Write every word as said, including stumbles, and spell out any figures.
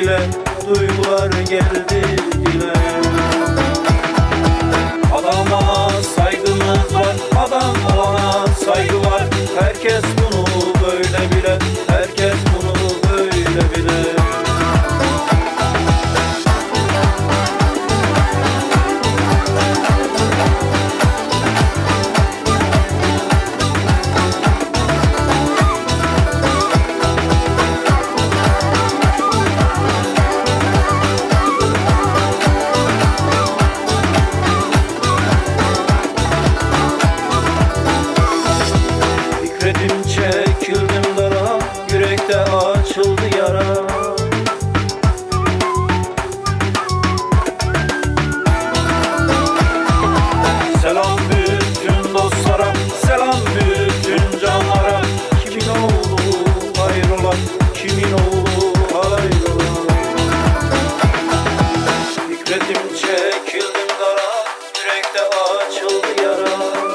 dile, duygular geldi dile. Adama saygımız var, adam olana saygı var. Herkes bunu böyle bile, herkes bunu böyle bile. Fikretim çekildim dara, yürekte açıldı yara. Selam bütün dostlara, selam bütün canlara. Kimin oğlu hayrola, kimin oğlu hayrola. Fikretim çekildim dara, yürekte açıldı yara.